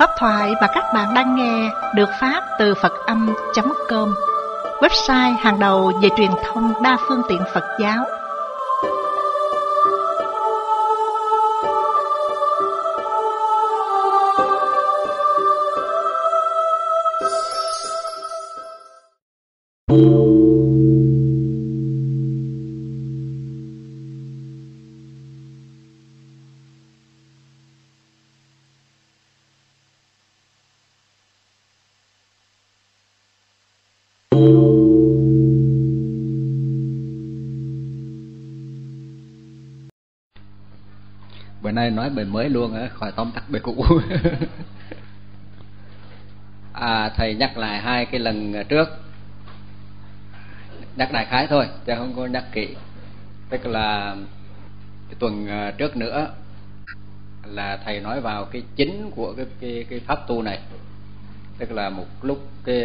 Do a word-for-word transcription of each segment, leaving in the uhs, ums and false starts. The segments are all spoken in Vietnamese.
Pháp thoại mà các bạn đang nghe được phát từ Phật Âm chấm com, website hàng đầu về truyền thông đa phương tiện Phật giáo. Bữa nay nói bài mới luôn á, khỏi tóm tắt bài cũ. à, Thầy nhắc lại hai cái lần trước, nhắc đại khái thôi chứ không có nhắc kỹ. Tức là cái tuần trước nữa là thầy nói vào cái chính của cái cái, cái pháp tu này. Tức là một lúc cái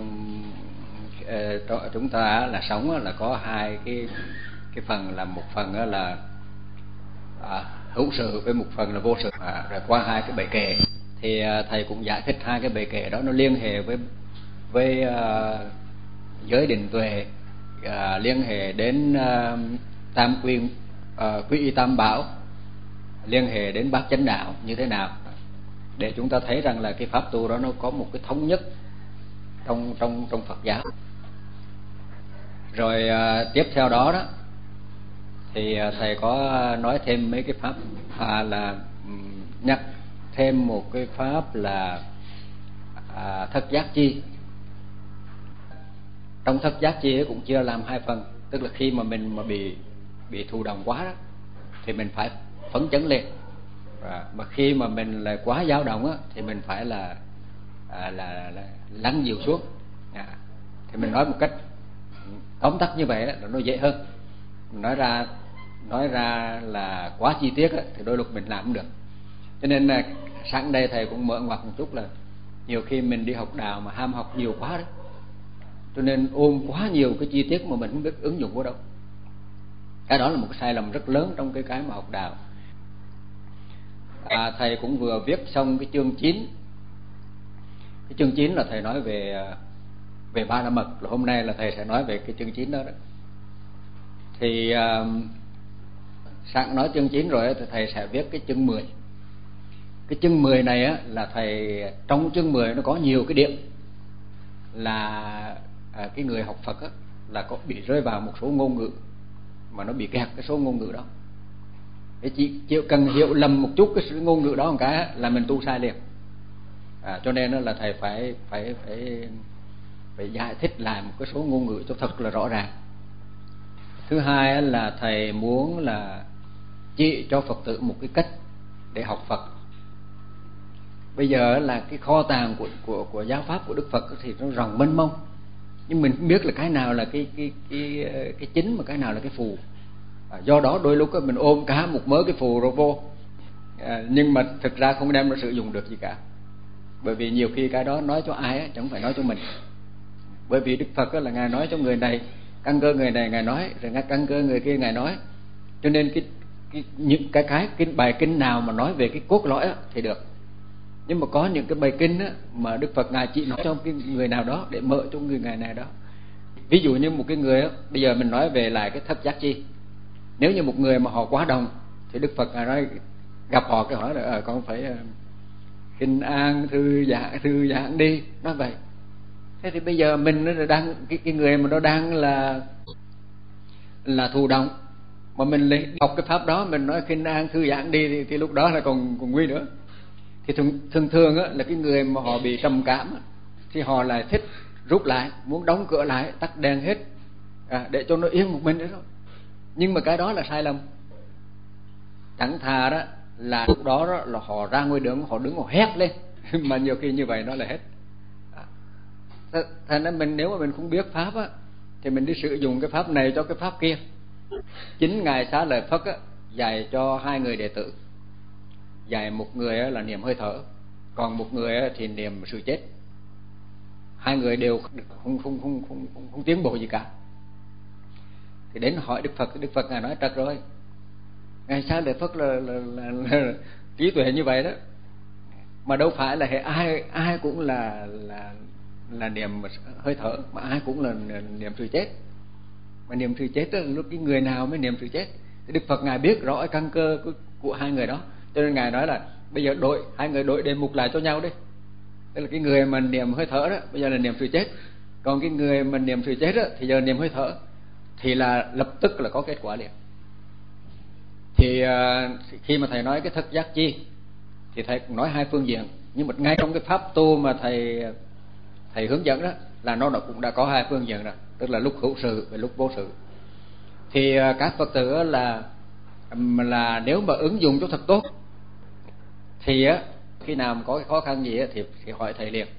uh, chúng ta là sống là có hai cái cái phần, là một phần là à, hữu sự với một phần là vô sự, à, rồi qua hai cái bề kệ thì à, thầy cũng giải thích hai cái bề kệ đó nó liên hệ với với à, giới định tuệ, à, liên hệ đến à, tam quy, à, quy y tam bảo, liên hệ đến bát chánh đạo như thế nào, để chúng ta thấy rằng là cái pháp tu đó nó có một cái thống nhất trong trong trong Phật giáo. Rồi à, tiếp theo đó đó thì thầy có nói thêm mấy cái pháp, à, là nhắc thêm một cái pháp là à, thất giác chi. Trong thất giác chi ấy cũng chia làm hai phần. Tức là khi mà mình mà bị bị thụ động quá đó thì mình phải phấn chấn lên, à, mà khi mà mình lại quá dao động á thì mình phải là à, là, là lắng dịu xuống, à, thì mình nói một cách tóm tắt như vậy đó, nó dễ hơn. Mình nói ra nói ra là quá chi tiết á, thì đôi lúc mình làm không được. Cho nên là sáng đây thầy cũng mở ngoặt một chút là nhiều khi mình đi học đạo mà ham học nhiều quá đấy, cho nên ôm quá nhiều cái chi tiết mà mình không biết ứng dụng vào đâu. Cái đó là một cái sai lầm rất lớn trong cái cái mà học đạo. À, thầy cũng vừa viết xong cái chương chín. Cái chương chín là thầy nói về về ba la mật, là hôm nay là thầy sẽ nói về cái chương chín đó, đó. Thì uh, sáng nói chương chín rồi thì thầy sẽ viết cái chương mười. Cái chương mười này á, là thầy trong chương mười nó có nhiều cái điểm là à, cái người học Phật á, là có bị rơi vào một số ngôn ngữ mà nó bị kẹt cái số ngôn ngữ đó. Để chỉ chịu cần hiểu lầm một chút cái ngôn ngữ đó một cái á, là mình tu sai liền. À, cho nên là thầy phải phải phải phải giải thích lại một cái số ngôn ngữ cho thật là rõ ràng. Thứ hai là thầy muốn là chỉ cho Phật tử một cái cách để học Phật. Bây giờ là cái kho tàng của của của giáo pháp của Đức Phật thì nó rộng mênh mông, nhưng mình không biết là cái nào là cái cái cái cái chính mà cái nào là cái phù. À, do đó đôi lúc mình ôm cả một mớ cái phù rồi vô, à, nhưng mà thực ra không đem nó sử dụng được gì cả. Bởi vì nhiều khi cái đó nói cho ai á, chẳng phải nói cho mình. Bởi vì Đức Phật là Ngài nói cho người này, căn cơ người này Ngài nói, rồi căn cơ người kia Ngài nói. Cho nên cái, cái những cái cái kinh bài kinh nào mà nói về cái cốt lõi á, thì được. Nhưng mà có những cái bài kinh á, mà Đức Phật Ngài chỉ nói cho cái người nào đó để mở cho người Ngài này đó. Ví dụ như một cái người á, bây giờ mình nói về lại cái thất giác chi. Nếu như một người mà họ quá đồng thì Đức Phật Ngài nói, gặp họ cái hỏi là à, con phải uh, khinh an thư giãn thư giãn đi, nói vậy. Thế thì bây giờ mình nó đang cái cái người mà nó đang là là thụ động, mà mình lấy học cái pháp đó mình nói khinh an thư giãn đi thì, thì lúc đó là còn còn nguy nữa. Thì thường thường, thường á, là cái người mà họ bị trầm cảm á, thì họ lại thích rút lại, muốn đóng cửa lại, tắt đèn hết, à, để cho nó yên một mình nữa thôi. Nhưng mà cái đó là sai lầm. Chẳng thà đó là lúc đó, đó là họ ra ngoài đường, họ đứng họ hét lên mà nhiều khi như vậy nó là hết. Thành ra mình nếu mà mình không biết pháp á, thì mình đi sử dụng cái pháp này cho cái pháp kia. Chính Ngài Xá Lợi Phất á, dạy cho hai người đệ tử. Dạy một người là niệm hơi thở, còn một người thì niệm sự chết. Hai người đều không không không không không, không tiến bộ gì cả. Thì đến hỏi Đức Phật, Đức Phật Ngài nói trật rồi. Ngài Xá Lợi Phất là, là, là, là trí tuệ như vậy đó, mà đâu phải là hệ ai ai cũng là là là niệm hơi thở, mà ai cũng là niệm sự chết. Mà niệm sự chết đó, lúc cái người nào mới niệm sự chết? Thì Đức Phật ngài biết rõ căn cơ của, của hai người đó, cho nên ngài nói là bây giờ đội hai người đội đề mục lại cho nhau đi. Tức là cái người mà niệm hơi thở đó bây giờ là niệm sự chết, còn cái người mà niệm sự chết đó thì giờ niệm hơi thở, thì là lập tức là có kết quả liền. Thì uh, khi mà thầy nói cái thức giác chi thì thầy cũng nói hai phương diện, nhưng mà ngay trong cái pháp tu mà thầy thầy hướng dẫn đó là nó cũng đã có hai phương diện rồi, tức là lúc hữu sự và lúc vô sự. Thì uh, các Phật tử là là nếu mà ứng dụng cho thật tốt thì á, khi nào mà có cái khó khăn gì á, thì, thì hỏi thầy liền.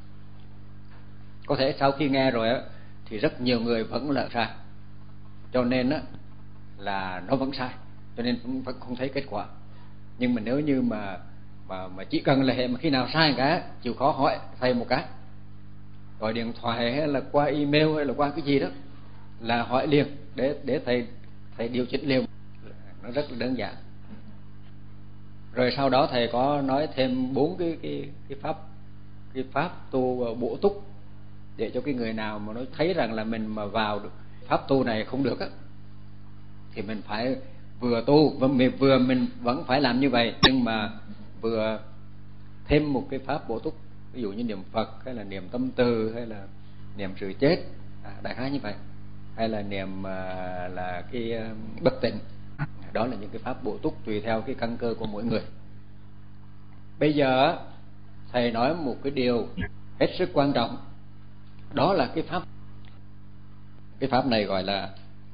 Có thể sau khi nghe rồi á thì rất nhiều người vẫn là sai, cho nên á là nó vẫn sai, cho nên vẫn không thấy kết quả. Nhưng mà nếu như mà mà mà chỉ cần là hệ mà khi nào sai cái chịu khó hỏi thầy một cái, gọi điện thoại hay là qua email hay là qua cái gì đó là hỏi liền để để thầy thầy điều chỉnh liền, nó rất là đơn giản. Rồi sau đó thầy có nói thêm bốn cái cái cái pháp cái pháp tu bổ túc, để cho cái người nào mà nó thấy rằng là mình mà vào được pháp tu này không được á, thì mình phải vừa tu và mình vừa mình vẫn phải làm như vậy, nhưng mà vừa thêm một cái pháp bổ túc, ví dụ như niệm Phật hay là niệm tâm từ hay là niệm sự chết, à, đại khái như vậy, hay là niệm uh, là cái uh, bất tịnh. Đó là những cái pháp bổ túc tùy theo cái căn cơ của mỗi người. Bây giờ thầy nói một cái điều hết sức quan trọng, đó là cái pháp cái pháp này gọi là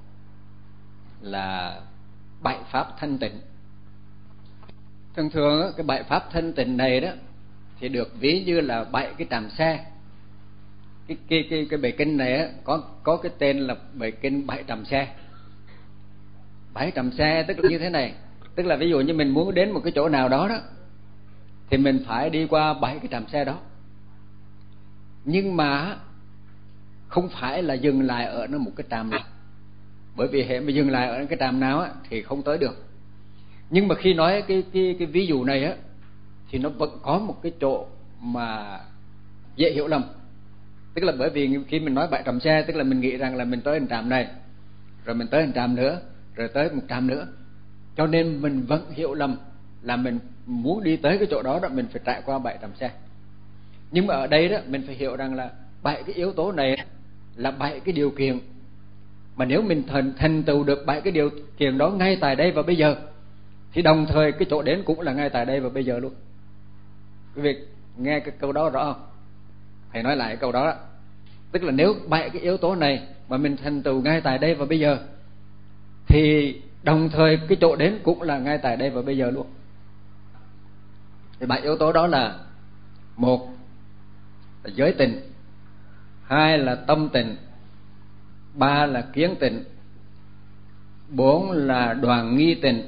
là bảy pháp thanh tịnh. Thường thường cái bảy pháp thanh tịnh này đó thì được ví như là bảy cái trạm xe. Cái cái cái cái bài kinh này á, có có cái tên là bài kinh bảy trạm xe. Bảy trạm xe tức là như thế này, tức là ví dụ như mình muốn đến một cái chỗ nào đó đó thì mình phải đi qua bảy cái trạm xe đó, nhưng mà không phải là dừng lại ở nó một cái trạm nào, bởi vì hệ mà dừng lại ở cái trạm nào á thì không tới được. Nhưng mà khi nói cái cái cái ví dụ này á thì nó vẫn có một cái chỗ mà dễ hiểu lầm. Tức là bởi vì khi mình nói bảy trạm xe, tức là mình nghĩ rằng là mình tới một trạm này, rồi mình tới một trạm nữa, rồi tới một trạm nữa, cho nên mình vẫn hiểu lầm là mình muốn đi tới cái chỗ đó đó mình phải trải qua bảy trạm xe. Nhưng mà ở đây đó mình phải hiểu rằng là bảy cái yếu tố này là bảy cái điều kiện mà nếu mình thành thành tựu được bảy cái điều kiện đó ngay tại đây và bây giờ thì đồng thời cái chỗ đến cũng là ngay tại đây và bây giờ luôn. Quý vị nghe cái câu đó rõ không? Thầy nói lại cái câu đó, đó. Tức là nếu bảy cái yếu tố này mà mình thành tựu ngay tại đây và bây giờ thì đồng thời cái chỗ đến cũng là ngay tại đây và bây giờ luôn. Thì bảy yếu tố đó là: một là giới tịnh, hai là tâm tịnh, ba là kiến tịnh, bốn là đoàn nghi tịnh,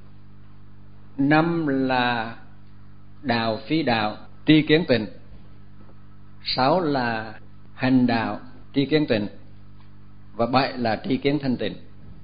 năm là đạo phi đạo tri kiến tịnh, sáu là hành đạo tri kiến tịnh, và bảy là tri kiến thanh tịnh.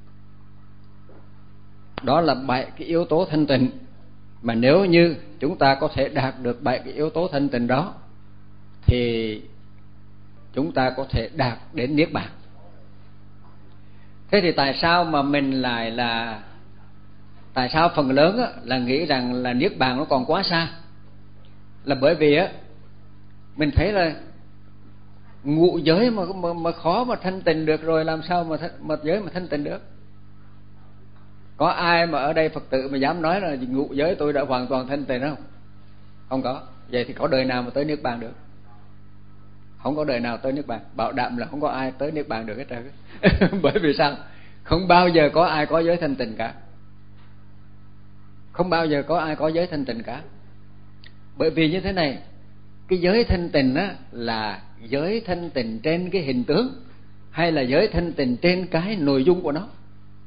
Đó là bảy cái yếu tố thanh tịnh mà nếu như chúng ta có thể đạt được bảy cái yếu tố thanh tịnh đó thì chúng ta có thể đạt đến niết bàn. Thế thì tại sao mà mình lại là tại sao phần lớn á, là nghĩ rằng là niết bàn nó còn quá xa? Là bởi vì á mình thấy là ngũ giới mà mà, mà khó mà thanh tịnh được rồi, làm sao mà mà giới mà thanh tịnh được? Có ai mà ở đây Phật tử mà dám nói là ngũ giới tôi đã hoàn toàn thanh tịnh không? Không có. Vậy thì có đời nào mà tới niết bàn được? Không có đời nào tới niết bàn, bảo đảm là không có ai tới niết bàn được hết trơn. Bởi vì sao? Không bao giờ có ai có giới thanh tịnh cả. Không bao giờ có ai có giới thanh tịnh cả. Bởi vì như thế này, cái giới thanh tịnh á là giới thanh tịnh trên cái hình tướng hay là giới thanh tịnh trên cái nội dung của nó.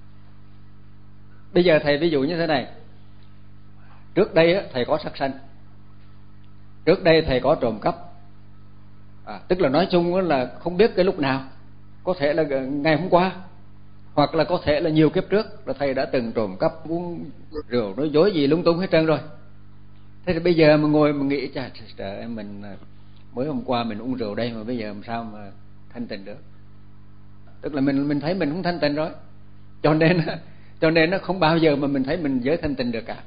Bây giờ thầy ví dụ như thế này. Trước đây á, thầy có sát sanh. Trước đây thầy có trộm cắp. À, tức là nói chung là không biết cái lúc nào, có thể là ngày hôm qua, hoặc là có thể là nhiều kiếp trước là thầy đã từng trộm cắp, uống rượu, nói dối gì lung tung hết trơn rồi. Thế thì bây giờ mà ngồi mà nghĩ trời trời mình mới hôm qua mình uống rượu đây mà bây giờ làm sao mà thanh tịnh được? Tức là mình mình thấy mình không thanh tịnh rồi, cho nên cho nên nó không bao giờ mà mình thấy mình giới thanh tịnh được cả.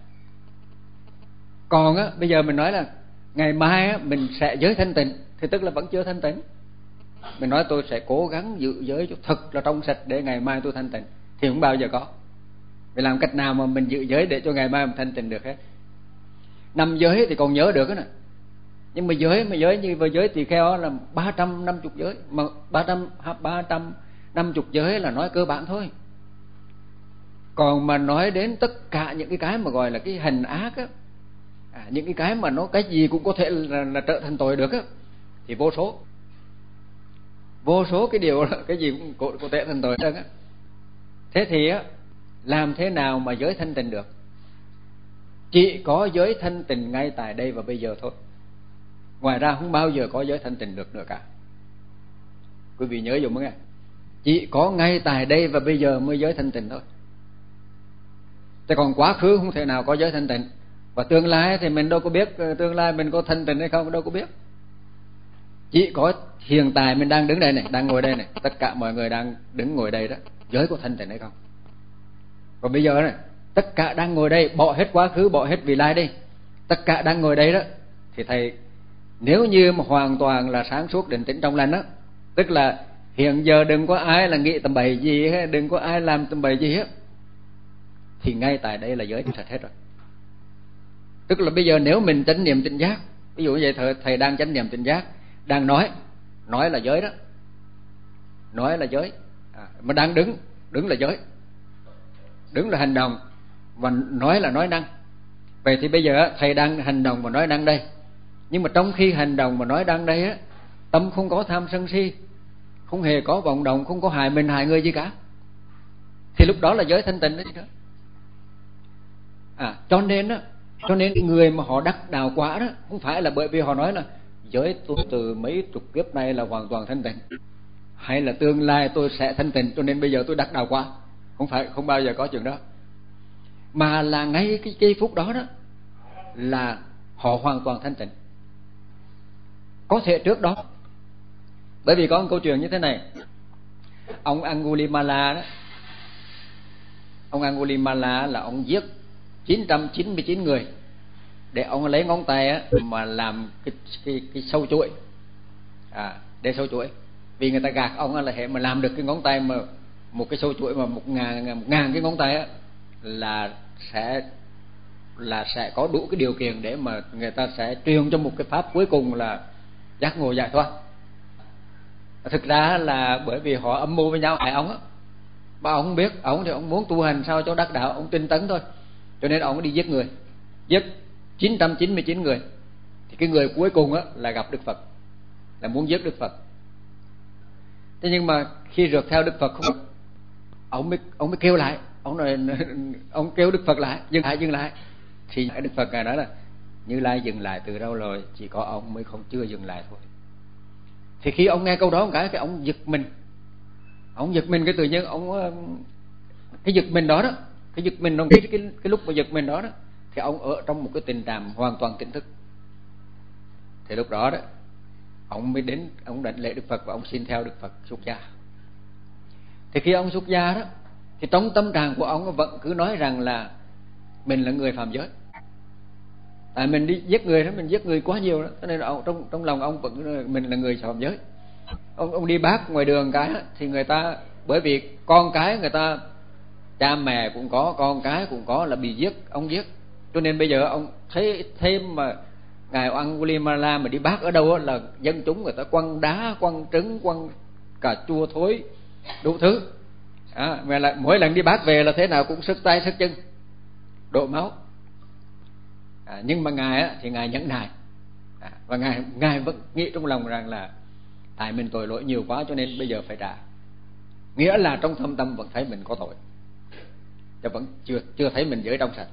Còn á bây giờ mình nói là ngày mai á mình sẽ giới thanh tịnh thì tức là vẫn chưa thanh tịnh. Mình nói tôi sẽ cố gắng giữ giới cho thật là trong sạch để ngày mai tôi thanh tịnh thì không bao giờ có. Vì làm cách nào mà mình giữ giới để cho ngày mai mình thanh tịnh được hết? Năm giới thì còn nhớ được đó nè, nhưng mà giới mà giới như vừa giới tỳ kheo là ba trăm năm mươi giới, mà ba trăm ba trăm năm mươi giới là nói cơ bản thôi. Còn mà nói đến tất cả những cái cái mà gọi là cái hành ác á, à, những cái cái mà nó cái gì cũng có thể là, là trở thành tội được á, thì vô số vô số cái điều là cái gì cũng có, có thể thành tội được á. Thế thì á làm thế nào mà giới thanh tịnh được? Chỉ có giới thanh tịnh ngay tại đây và bây giờ thôi. Ngoài ra không bao giờ có giới thanh tịnh được nữa cả. Quý vị nhớ dùng nghe, chỉ có ngay tại đây và bây giờ mới giới thanh tịnh thôi. Chứ còn quá khứ không thể nào có giới thanh tịnh, và tương lai thì mình đâu có biết tương lai mình có thanh tịnh hay không, đâu có biết. Chỉ có hiện tại mình đang đứng đây này, đang ngồi đây này, tất cả mọi người đang đứng ngồi đây đó, giới có thanh tịnh hay không? Còn bây giờ này, tất cả đang ngồi đây, bỏ hết quá khứ, bỏ hết vị lai đi, tất cả đang ngồi đây đó, thì thầy nếu như mà hoàn toàn là sáng suốt định tĩnh trong lành đó, tức là hiện giờ đừng có ai là nghĩ tầm bậy gì hết, đừng có ai làm tầm bậy gì hết, thì ngay tại đây là giới sạch hết rồi. Tức là bây giờ nếu mình chánh niệm tỉnh giác, ví dụ như vậy thầy, thầy đang chánh niệm tỉnh giác, đang nói, nói là giới đó, nói là giới, à, mà đang đứng, đứng là giới, đứng là hành động, và nói là nói năng. Vậy thì bây giờ thầy đang hành động và nói năng đây, nhưng mà trong khi hành động và nói năng đây á, tâm không có tham sân si, không hề có vọng động, không có hại mình hại người gì cả, thì lúc đó là giới thanh tịnh đó chứ nữa. À, cho nên á, cho nên người mà họ đắc đạo quả đó, không phải là bởi vì họ nói là giới tôi từ mấy chục kiếp nay là hoàn toàn thanh tịnh, hay là tương lai tôi sẽ thanh tịnh cho nên bây giờ tôi đắc đạo quả. Không phải, không bao giờ có chuyện đó. Mà là ngay cái giây phút đó đó là họ hoàn toàn thanh tịnh. Có thể trước đó, bởi vì có một câu chuyện như thế này. Ông Angulimala đó, ông Angulimala là ông giết chín trăm chín mươi chín người để ông lấy ngón tay á, mà làm cái, cái, cái sâu chuỗi, à, để sâu chuỗi. Vì người ta gạt ông là hệ mà làm được cái ngón tay mà một cái sâu chuỗi mà một ngàn, một ngàn cái ngón tay á, là sẽ là sẽ có đủ cái điều kiện để mà người ta sẽ truyền cho một cái pháp cuối cùng là giác ngộ giải thoát. Thực ra là bởi vì họ âm mưu với nhau hại ông á, mà ông không biết, ông thì ông muốn tu hành sao cho đắc đạo, ông tinh tấn thôi, cho nên ông đi giết người, giết chín trăm chín mươi chín người. Thì cái người cuối cùng á là gặp Đức Phật, là muốn giết Đức Phật. Thế nhưng mà khi rượt theo Đức Phật không, ông mới ông mới kêu lại, ông nói, ông kêu Đức Phật lại, dừng lại, dừng lại. Thì Đức Phật ngài nói là Như Lai dừng lại từ đâu rồi, chỉ có ông mới không chưa dừng lại thôi. Thì khi ông nghe câu đó một cái, cái ông giật mình, ông giật mình cái tự nhiên ông cái giật mình đó đó, cái giật mình trong cái cái cái lúc mà giật mình đó đó, thì ông ở trong một cái tình trạng hoàn toàn tỉnh thức. Thì lúc đó đó, ông mới đến, ông đảnh lễ Đức Phật và ông xin theo Đức Phật xuất gia. Thì khi ông xuất gia đó, thì trong tâm trạng của ông vẫn cứ nói rằng là mình là người phạm giới. Tại mình đi giết người đó, mình giết người quá nhiều đó, cho nên là ông, trong trong lòng ông vẫn mình là người phạm giới. Ông ông đi bác ngoài đường cái thì người ta, bởi vì con cái người ta, cha mẹ cũng có, con cái cũng có là bị giết, ông giết. Cho nên bây giờ ông thấy thêm mà ngài Angulimala mà đi bác ở đâu là dân chúng người ta quăng đá, quăng trứng, quăng cà chua thối, đủ thứ. À, mà là mỗi lần đi bác về là thế nào cũng sức tay sức chân, đổ máu. À, nhưng mà ngài á, thì ngài nhẫn nại, à, và ngài ngài vẫn nghĩ trong lòng rằng là tại mình tội lỗi nhiều quá cho nên bây giờ phải trả. Nghĩa là trong thâm tâm vẫn thấy mình có tội, chứ vẫn chưa chưa thấy mình giới trong sạch.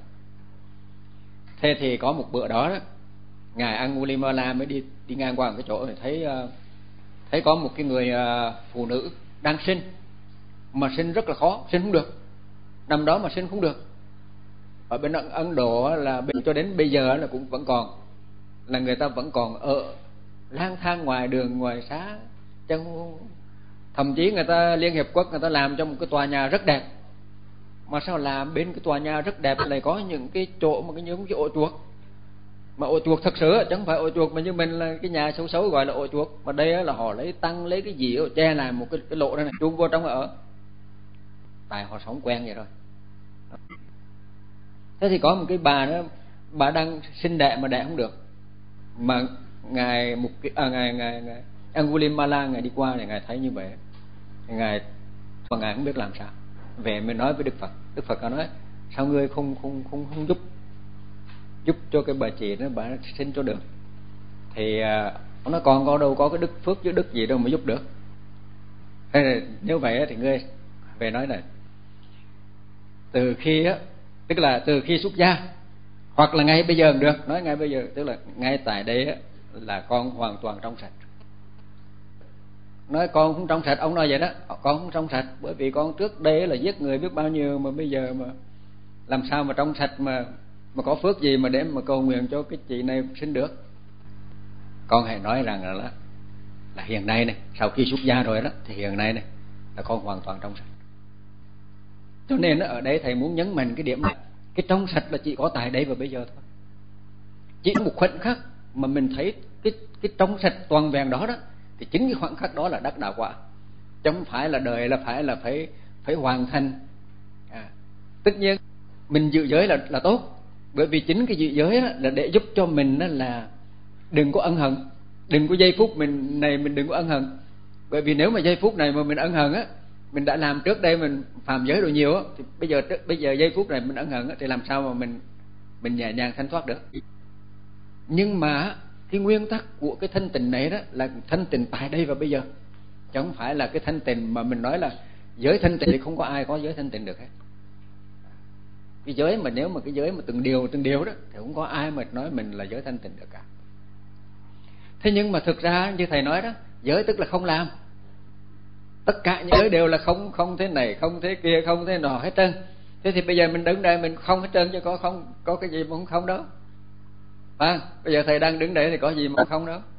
Thế thì có một bữa đó, đó ngài Angulimala mới đi đi ngang qua một cái chỗ, thấy thấy có một cái người phụ nữ đang sinh, mà sinh rất là khó, sinh không được, nằm đó mà sinh không được. ở bên Ấn Độ là cho đến bây giờ là cũng vẫn còn, là người ta vẫn còn ở lang thang ngoài đường ngoài xá, chẳng thậm chí người ta Liên Hiệp Quốc người ta làm cho một cái tòa nhà rất đẹp, mà sao làm bên cái tòa nhà rất đẹp lại có những cái chỗ mà cái những cái ổ chuột, mà ổ chuột thật sự chẳng phải ổ chuột mà như mình là cái nhà xấu xấu gọi là ổ chuột, mà đây là họ lấy tăng lấy cái gì đó, che lại một cái, cái lỗ này, này chuông vô trong ở, tại họ sống quen vậy rồi. Thế thì có một cái bà đó, bà đang sinh đẻ mà đẻ không được, mà ngài một à, ngài ngài, ngài Angulimala ngài đi qua thì ngài thấy như vậy, ngài mà ngài không biết làm sao, về mới nói với Đức Phật. Đức Phật có nói sao ngươi không không không không giúp giúp cho cái bà chị đó bà sinh cho được, thì à, ông nói còn có đâu có cái đức phước chứ đức gì đâu mà giúp được. Thế nếu vậy thì ngươi về nói này, từ khi á, tức là từ khi xuất gia hoặc là ngay bây giờ cũng được, nói ngay bây giờ, tức là ngay tại đây á, là con hoàn toàn trong sạch. Nói con không trong sạch, ông nói vậy đó, con không trong sạch bởi vì con trước đây là giết người biết bao nhiêu, mà bây giờ mà làm sao mà trong sạch mà mà có phước gì mà để mà cầu nguyện cho cái chị này sinh được. Con hãy nói rằng là là, là hiện nay này, sau khi xuất gia rồi đó thì hiện nay này là con hoàn toàn trong sạch. Cho nên ở đây thầy muốn nhấn mạnh cái điểm này, cái trong sạch là chỉ có tại đây và bây giờ thôi. Chỉ một khoảnh khắc mà mình thấy cái cái trong sạch toàn vẹn đó đó, thì chính cái khoảnh khắc đó là đắc đạo quả, chứ không phải là đời là phải là phải phải hoàn thành. À, tất nhiên mình giữ giới là là tốt, bởi vì chính cái giữ giới là để giúp cho mình là đừng có ân hận, đừng có giây phút mình này mình đừng có ân hận. Bởi vì nếu mà giây phút này mà mình ân hận á, mình đã làm trước đây mình phạm giới rồi nhiều á, thì bây giờ bây giờ giây phút này mình ân hận á, thì làm sao mà mình mình nhẹ nhàng thanh thoát được. Nhưng mà cái nguyên tắc của cái thanh tịnh này đó là thanh tịnh tại đây và bây giờ, chứ không phải là cái thanh tịnh mà mình nói là giới thanh tịnh thì không có ai có giới thanh tịnh được hết. Cái giới mà nếu mà cái giới mà từng điều từng điều đó thì không có ai mà nói mình là giới thanh tịnh được cả. Thế nhưng mà thực ra như thầy nói đó, giới tức là không làm, tất cả những giới đều là không, không thế này không thế kia không thế nọ hết trơn. Thế thì bây giờ mình đứng đây mình không hết trơn, chứ có không có cái gì mà không không đâu. À, bây giờ thầy đang đứng đây thì có gì mà không đâu,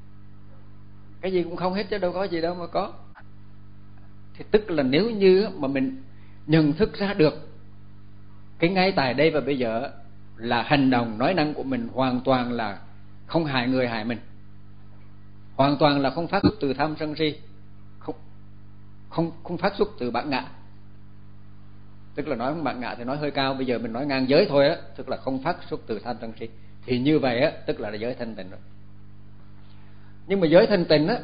cái gì cũng không hết chứ đâu có gì đâu mà có. Thì tức là nếu như mà mình nhận thức ra được cái ngay tại đây và bây giờ là hành động nói năng của mình hoàn toàn là không hại người hại mình, hoàn toàn là không phát xuất từ tham sân si, không không không phát xuất từ bản ngã. Tức là nói bản ngã thì nói hơi cao, bây giờ mình nói ngang giới thôi á, tức là không phát xuất từ tham sân si, thì như vậy á tức là giới thanh tịnh rồi. Nhưng mà giới thanh tịnh á,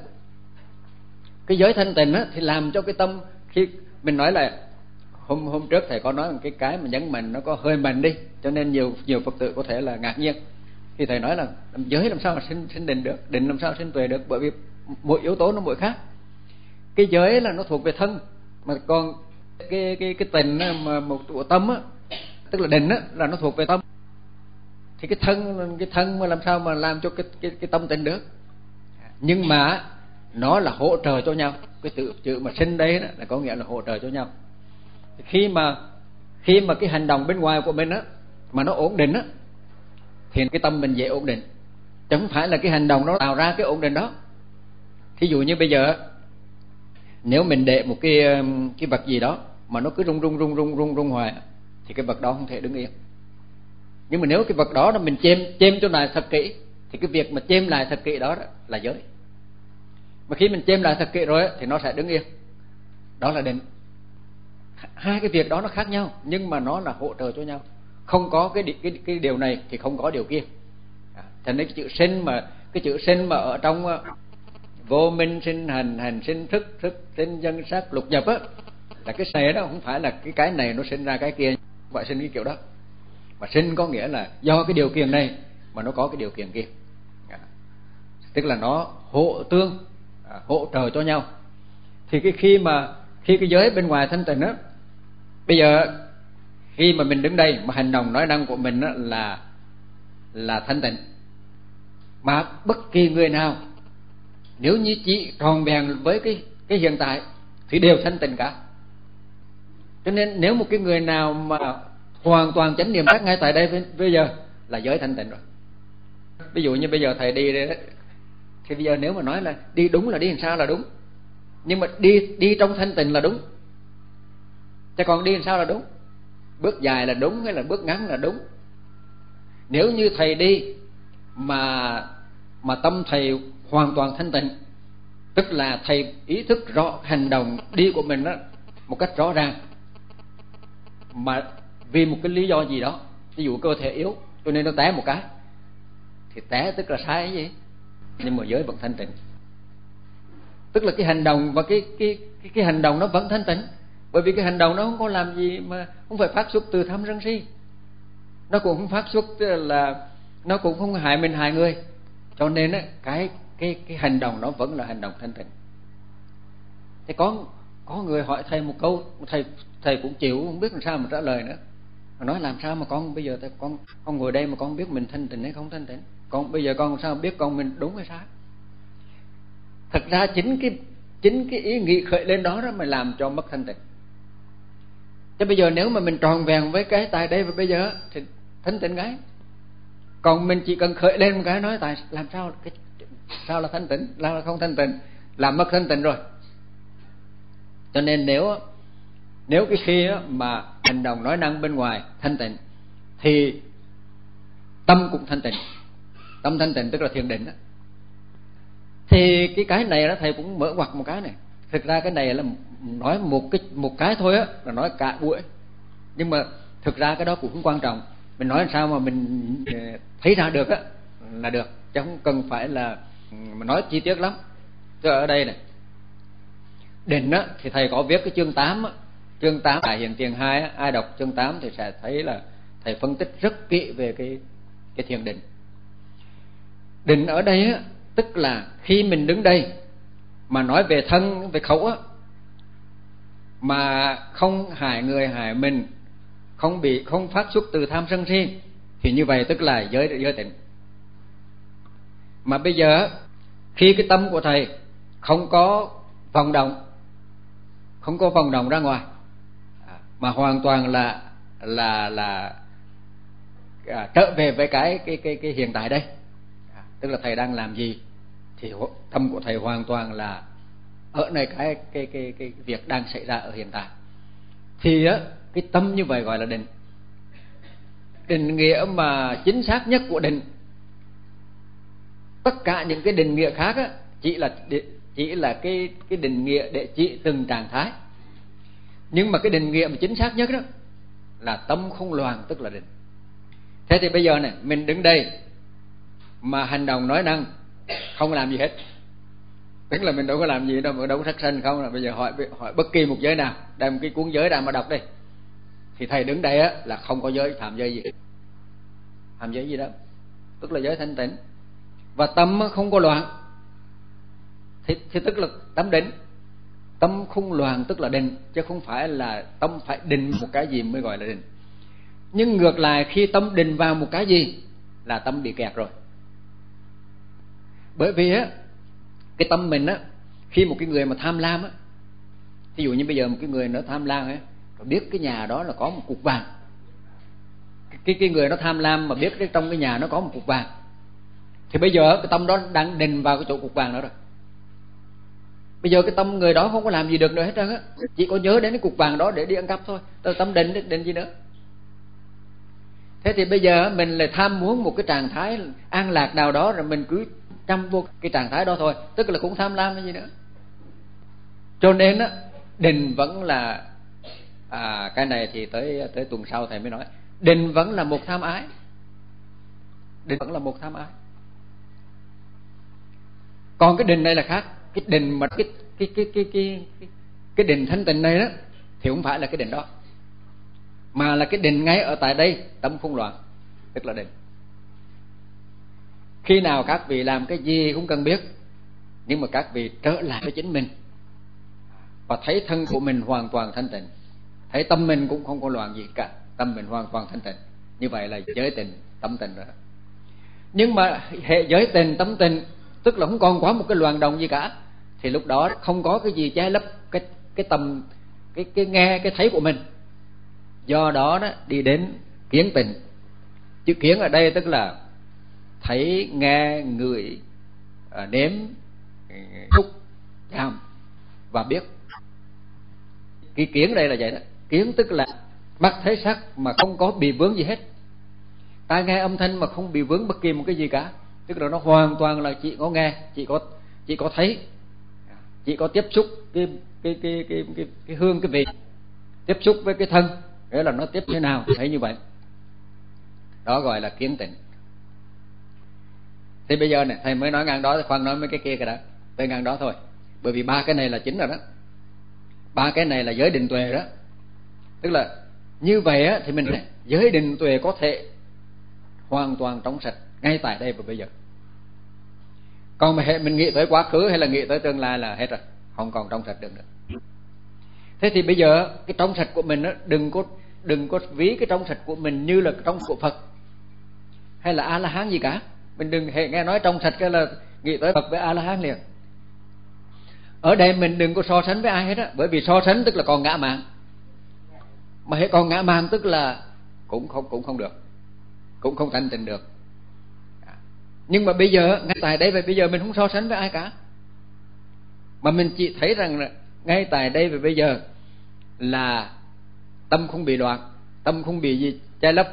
cái giới thanh tịnh á thì làm cho cái tâm, khi mình nói là hôm hôm trước thầy có nói một cái cái mà nhấn mạnh nó có hơi mạnh đi, cho nên nhiều nhiều Phật tử có thể là ngạc nhiên khi thầy nói là giới làm sao mà sinh sinh định được, định làm sao sinh tuệ được, bởi vì mỗi yếu tố nó mỗi khác. Cái giới là nó thuộc về thân, mà còn cái cái cái tình mà một của tâm á, tức là định á là nó thuộc về tâm. Thì cái thân cái thân mà làm sao mà làm cho cái cái cái tâm tịnh được. Nhưng mà nó là hỗ trợ cho nhau. Cái chữ chữ mà sinh đây đó là có nghĩa là hỗ trợ cho nhau. Khi mà khi mà cái hành động bên ngoài của mình á mà nó ổn định á, thì cái tâm mình dễ ổn định, chứ không phải là cái hành động nó tạo ra cái ổn định đó. Thí dụ như bây giờ nếu mình để một cái cái vật gì đó mà nó cứ rung rung rung rung rung rung hoài, thì cái vật đó không thể đứng yên. Nhưng mà nếu cái vật đó mình chêm chêm cho lại thật kỹ, thì cái việc mà chêm lại thật kỹ đó, đó là giới. Mà khi mình chêm lại thật kỹ rồi thì nó sẽ đứng yên, đó là định. Hai cái việc đó nó khác nhau, nhưng mà nó là hỗ trợ cho nhau. Không có cái cái cái điều này thì không có điều kia. À, thành nên cái chữ sinh mà cái chữ sinh mà ở trong uh, vô minh sinh hành, hành sinh thức, thức sinh dân sắc lục nhập á, là cái này đó không phải là cái cái này nó sinh ra cái kia, không phải sinh cái kiểu đó. Mà sinh có nghĩa là do cái điều kiện này mà nó có cái điều kiện kia. À, tức là nó hộ tương, à, hỗ trợ cho nhau. Thì cái khi mà khi cái giới bên ngoài thanh tịnh á, bây giờ khi mà mình đứng đây mà hành động nói năng của mình á là là thanh tịnh, mà bất kỳ người nào nếu như chỉ tròn vẹn với cái cái hiện tại thì đều thanh tịnh cả. Cho nên nếu một cái người nào mà hoàn toàn chánh niệm giác ngay tại đây bây giờ là giới thanh tịnh rồi. Ví dụ như bây giờ thầy đi đây đó, thì bây giờ nếu mà nói là đi đúng là đi làm sao là đúng, nhưng mà đi đi trong thanh tịnh là đúng, chứ còn đi làm sao là đúng, bước dài là đúng hay là bước ngắn là đúng. Nếu như thầy đi mà mà tâm thầy hoàn toàn thanh tịnh, tức là thầy ý thức rõ hành động đi của mình đó một cách rõ ràng, mà vì một cái lý do gì đó, ví dụ cơ thể yếu cho nên nó té một cái, thì té tức là sai cái gì, nhưng mà giới vẫn thanh tịnh. Tức là cái hành động và cái cái cái cái hành động nó vẫn thanh tịnh, bởi vì cái hành động nó không có làm gì mà không phải phát xuất từ tham sân si, nó cũng không phát xuất là nó cũng không hại mình hại người, cho nên á cái cái cái hành động nó vẫn là hành động thanh tịnh. Thế có có người hỏi thầy một câu, thầy thầy cũng chịu không biết làm sao mà trả lời nữa. Mà nói làm sao mà con bây giờ con con ngồi đây mà con biết mình thanh tịnh hay không thanh tịnh? Con bây giờ con làm sao biết con mình đúng hay sai? Thật ra chính cái chính cái ý nghĩ khởi lên đó đó mà làm cho mất thanh tịnh. Chứ bây giờ nếu mà mình tròn vẹn với cái tại đây và bây giờ thì thanh tịnh ngay. Còn mình chỉ cần khởi lên một cái nói tại làm sao cái sao là thanh tịnh, sao là không thanh tịnh, làm mất thanh tịnh rồi. Cho nên nếu nếu cái khi mà hành động nói năng bên ngoài thanh tịnh thì tâm cũng thanh tịnh. Tâm thanh tịnh tức là thiền định đó. Thì cái cái này đó thầy cũng mở ngoặt một cái này. Thực ra cái này là nói một cái một cái thôi á, là nói cả buổi. Nhưng mà thực ra cái đó cũng không quan trọng. Mình nói làm sao mà mình thấy ra được á là được, chứ không cần phải là mà nói chi tiết lắm. Chứ ở đây này, định á thì thầy có viết cái chương tám á, chương tám tại hiện tiền hai á, ai đọc chương tám thì sẽ thấy là thầy phân tích rất kỹ về cái cái thiền định. Định ở đây á, tức là khi mình đứng đây mà nói về thân, về khẩu á, mà không hại người hại mình, không bị không phát xuất từ tham sân si, thì như vậy tức là giới giới tịnh. Mà bây giờ khi cái tâm của thầy không có vọng động, không có vọng động ra ngoài, mà hoàn toàn là là là à, trở về với cái cái cái cái hiện tại đây, à, tức là thầy đang làm gì thì tâm của thầy hoàn toàn là ở nơi cái cái cái cái việc đang xảy ra ở hiện tại. Thì á cái tâm như vậy gọi là định. Định nghĩa mà chính xác nhất của định, tất cả những cái định nghĩa khác á chỉ là chỉ là cái cái định nghĩa để chỉ từng trạng thái. Nhưng mà cái định nghĩa mà chính xác nhất đó là tâm không loạn, tức là định. Thế thì bây giờ này, mình đứng đây mà hành động nói năng không làm gì hết, tức là mình đâu có làm gì đâu, mà đâu có sát sanh không. Là bây giờ hỏi hỏi bất kỳ một giới nào, đem cái cuốn giới ra mà đọc đi, thì thầy đứng đây á là không có giới phạm giới gì, phạm giới gì đó, tức là giới thanh tịnh. Và tâm không có loạn thì, thì tức là tâm định. Tâm không loạn tức là định, chứ không phải là tâm phải định một cái gì mới gọi là định. Nhưng ngược lại, khi tâm định vào một cái gì là tâm bị kẹt rồi. Bởi vì á cái tâm mình á, khi một cái người mà tham lam á, ví dụ như bây giờ một cái người nó tham lam ấy, biết cái nhà đó là có một cục vàng, cái cái người nó tham lam mà biết cái trong cái nhà nó có một cục vàng, thì bây giờ cái tâm đó đang định vào cái chỗ cục vàng đó rồi. Bây giờ cái tâm người đó không có làm gì được nữa hết trơn á, chỉ có nhớ đến cái cục vàng đó để đi ăn cắp thôi. Tôi tâm định định gì nữa. Thế thì bây giờ mình lại tham muốn một cái trạng thái an lạc nào đó, rồi mình cứ chăm vô cái trạng thái đó thôi, tức là cũng tham lam cái gì nữa. Cho nên á định vẫn là à, cái này thì tới tới tuần sau thầy mới nói. Định vẫn là một tham ái, định vẫn là một tham ái. Còn cái định này là khác. Cái định mà cái cái cái cái cái cái, cái định thanh tịnh này đó thì không phải là cái định đó, mà là cái định ngay ở tại đây, tâm không loạn, tức là định. Khi nào các vị làm cái gì cũng cần biết, nhưng mà các vị trở lại với chính mình và thấy thân của mình hoàn toàn thanh tịnh, thấy tâm mình cũng không có loạn gì cả, tâm mình hoàn toàn thanh tịnh, như vậy là giới tịnh, tâm tịnh rồi. Nhưng mà hệ giới tịnh, tâm tịnh, tức là không còn có một cái loạn động gì cả, thì lúc đó không có cái gì che lấp cái cái tâm, cái cái nghe, cái thấy của mình. do đó đó đi đến kiến tịnh. Chữ kiến ở đây tức là thấy, nghe, ngửi, nếm, xúc, chạm và biết. Cái kiến đây là vậy đó. Kiến tức là mắt thấy sắc mà không có bị vướng gì hết, tai nghe âm thanh mà không bị vướng bất kỳ một cái gì cả. Tức là nó hoàn toàn là chỉ có nghe, chỉ có chỉ có thấy, chỉ có tiếp xúc cái cái cái cái cái, cái hương, cái vị, tiếp xúc với cái thân, nghĩa là nó tiếp thế nào thấy như vậy. Đó gọi là kiến tịnh. Thì bây giờ này thầy mới nói ngang đó, khoan nói mấy cái kia cái đã, tới ngang đó thôi. Bởi vì ba cái này là chính rồi đó, ba cái này là giới định tuệ đó. Tức là như vậy á, thì mình giới định tuệ có thể hoàn toàn trong sạch ngay tại đây và bây giờ. Còn mà hệ mình nghĩ tới quá khứ hay là nghĩ tới tương lai là hết rồi, không còn trong sạch được nữa. Thế thì bây giờ cái trong sạch của mình á, đừng có đừng có ví cái trong sạch của mình như là trong của Phật hay là A La Hán gì cả. Mình đừng hệ nghe nói trong sạch cái là nghĩ tới Phật với A La Hán liền. Ở đây mình đừng có so sánh với ai hết á, bởi vì so sánh tức là còn ngã mạn, mà hệ còn ngã mạn tức là cũng không cũng không được, cũng không thanh tịnh được. Nhưng mà bây giờ ngay tại đây và bây giờ mình không so sánh với ai cả, mà mình chỉ thấy rằng là ngay tại đây và bây giờ là tâm không bị loạn, tâm không bị gì che lấp,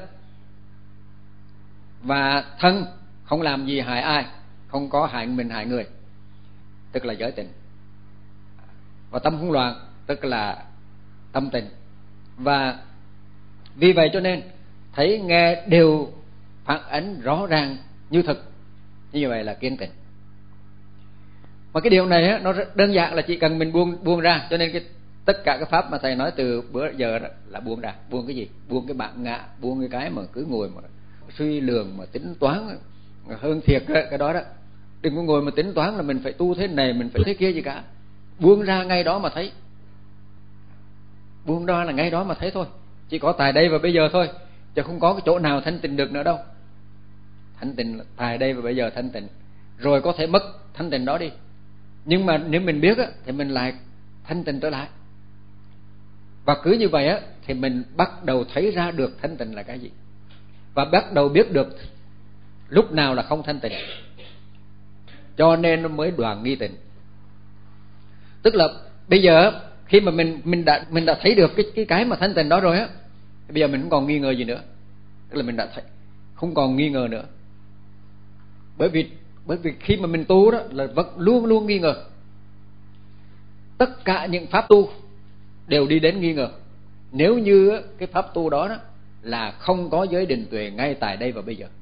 và thân không làm gì hại ai, không có hại mình hại người, tức là giới tịnh. Và tâm không loạn tức là tâm tịnh. Và vì vậy cho nên thấy nghe đều phản ánh rõ ràng như thực, như vậy là kiến tịnh. Mà cái điều này á, nó rất đơn giản là chỉ cần mình buông buông ra. Cho nên cái tất cả cái pháp mà thầy nói từ bữa giờ đó là buông ra. Buông cái gì? Buông cái bản ngã, buông cái cái mà cứ ngồi mà suy lường mà tính toán hơn thiệt đó, cái đó đó. Đừng có ngồi mà tính toán là mình phải tu thế này, mình phải thế kia gì cả. Buông ra ngay đó mà thấy. Buông ra là ngay đó mà thấy thôi. Chỉ có tại đây và bây giờ thôi, chứ không có cái chỗ nào thanh tịnh được nữa đâu. Thanh tịnh là tại đây và bây giờ thanh tịnh, rồi có thể mất thanh tịnh đó đi. Nhưng mà nếu mình biết á, thì mình lại thanh tịnh trở lại. Và cứ như vậy á, thì mình bắt đầu thấy ra được thanh tịnh là cái gì, và bắt đầu biết được lúc nào là không thanh tịnh. Cho nên nó mới đoạn nghi tịnh. Tức là bây giờ khi mà mình mình đã mình đã thấy được cái cái cái mà thanh tịnh đó rồi á, bây giờ mình không còn nghi ngờ gì nữa. Tức là mình đã thấy không còn nghi ngờ nữa. Bởi vì bởi vì khi mà mình tu đó là vẫn luôn luôn nghi ngờ. Tất cả những pháp tu đều đi đến nghi ngờ. Nếu như cái pháp tu đó, đó là không có giới định tuệ ngay tại đây và bây giờ.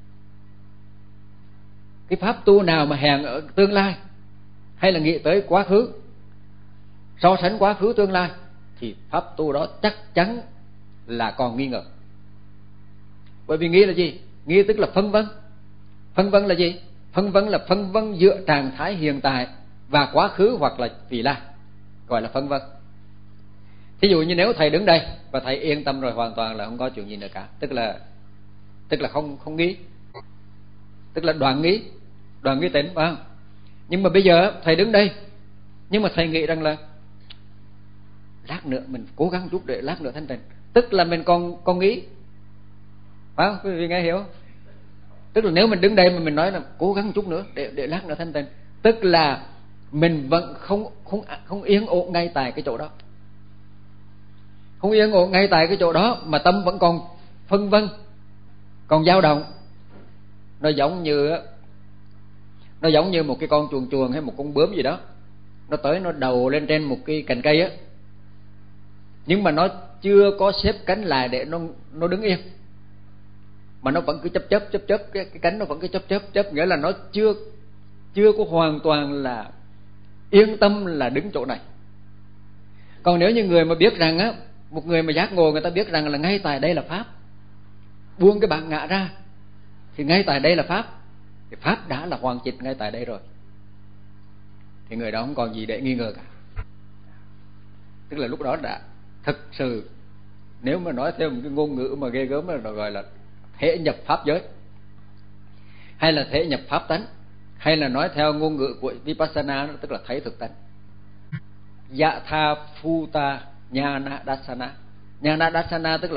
Cái pháp tu nào mà hèn ở tương lai hay là nghĩ tới quá khứ, so sánh quá khứ tương lai, thì pháp tu đó chắc chắn là còn nghi ngờ. Bởi vì nghi là gì? Nghi tức là phân vân. Phân vân là gì? Phân vân là phân vân giữa trạng thái hiện tại và quá khứ hoặc là vị lai, gọi là phân vân. Thí dụ như nếu thầy đứng đây và thầy yên tâm rồi, hoàn toàn là không có chuyện gì nữa cả, tức là tức là không không nghi, tức là đoạn nghi, đoạn nghi tịnh, phải không? Nhưng mà bây giờ thầy đứng đây, nhưng mà thầy nghĩ rằng là lát nữa mình cố gắng chút để lát nữa thanh tịnh, tức là mình còn còn nghĩ, phải không? Quý vị nghe hiểu? Tức là nếu mình đứng đây mà mình nói là cố gắng chút nữa để để lát nữa thanh tịnh, tức là mình vẫn không không không yên ổn ngay tại cái chỗ đó, không yên ổn ngay tại cái chỗ đó, mà tâm vẫn còn phân vân, còn dao động. Nó giống như nó giống như một cái con chuồn chuồn hay một con bướm gì đó, nó tới nó đầu lên trên một cái cành cây á, nhưng mà nó chưa có xếp cánh lại để nó nó đứng yên, mà nó vẫn cứ chấp chấp chấp chấp cái, cái cánh nó vẫn cứ chấp chấp chấp, nghĩa là nó chưa chưa có hoàn toàn là yên tâm là đứng chỗ này. Còn nếu như người mà biết rằng á, một người mà giác ngộ, người ta biết rằng là ngay tại đây là pháp, buông cái bản ngã ra thì ngay tại đây là pháp, thì pháp đã là hoàn chỉnh ngay tại đây rồi, thì người đó không còn gì để nghi ngờ cả. Tức là lúc đó đã thực sự, nếu mà nói theo một cái ngôn ngữ mà ghê gớm là gọi là thể nhập pháp giới, hay là thể nhập pháp tánh, hay là nói theo ngôn ngữ của Vipassana, tức là thấy thực tánh. Yatha Phuta Nhana Dassana. Nhana Dassana tức là